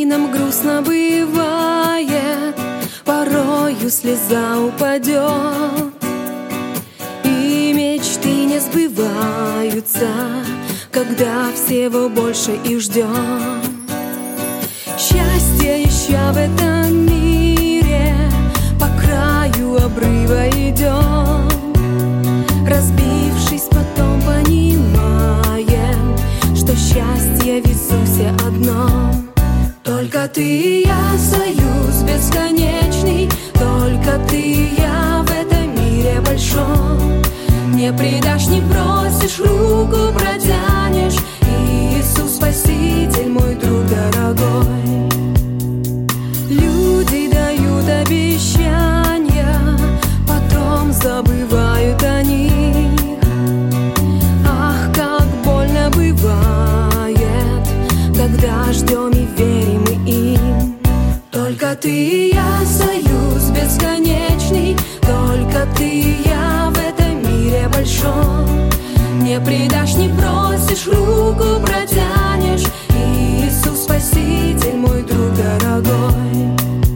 нам грустно бывает, порою слеза упадет, и мечты не сбываются, когда всего больше их ждем. Счастье ища в этом мире, по краю обрыва идем, разбившись, потом понимаем, что счастье в Иисусе одном. Только ты и я, союз бесконечный, только ты и я в этом мире большом. Не предашь, не бросишь, руку протянешь, Иисус Спаситель, мой друг дорогой. Люди дают обещания, потом забывают о них. Ах, как больно бывает, когда ждем и верим им. Только ты и я, союз бесконечный, только ты и я в этом мире большом. Не предашь, не бросишь, руку протянешь, Иисус Спаситель, мой друг дорогой.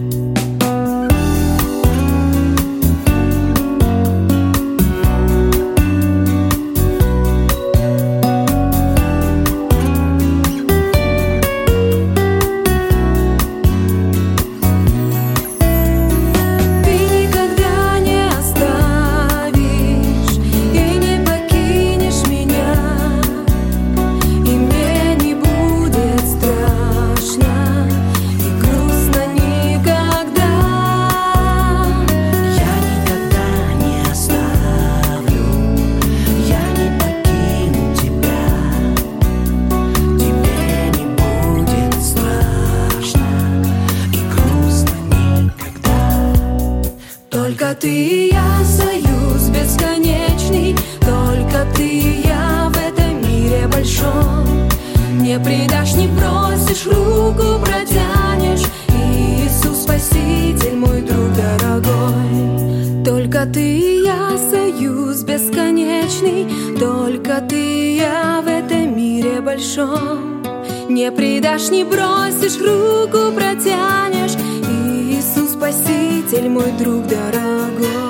Только ты и я, союз бесконечный, только ты и я в этом мире большом. Не предашь, не бросишь, руку протянешь, Иисус Спаситель, мой друг дорогой. Только ты и я, союз бесконечный, только ты и я в этом мире большом. Не предашь, не бросишь, руку протянешь, Иисус Спаситель, мой друг дорогой.